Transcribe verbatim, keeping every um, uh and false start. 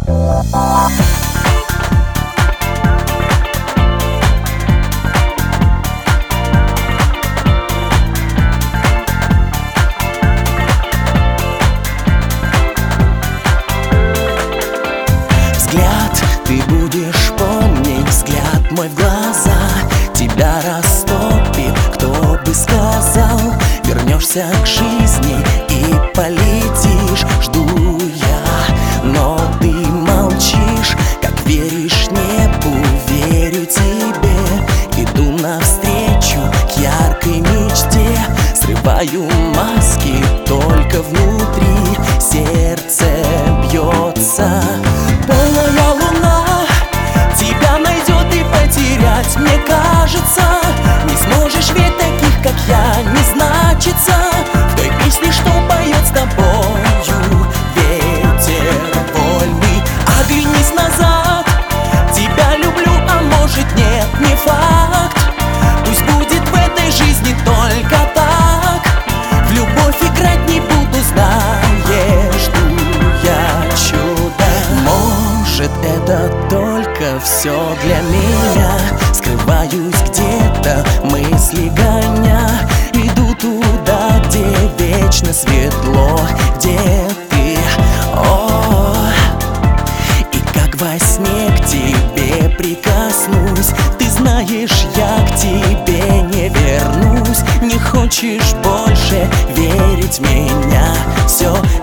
Взгляд ты будешь помнить, взгляд мой в глаза тебя растопит, кто бы сказал. Вернешься к жизни и полетишь, жду я, но ты молчишь. Как веришь небу, верю тебе. Иду навстречу к яркой мечте, срываю маски, только внутри сердце бьется. Полная луна тебя найдет и потерять, мне кажется, не сможешь, ведь таких, как я, не значится в той песне, что поет с тобою ветер вольный. Оглянись назад, тебя люблю, а может нет, не факт. Пусть будет в этой жизни только так, в любовь играть не буду, знаешь, жду я чудо. Может, это только все для меня, скрываюсь где-то, мысли гоня. Иду туда, где вечно светло, где ты, о, и как во сне к тебе прикоснусь. Ты знаешь, я к тебе не вернусь. Не хочешь больше верить в меня, все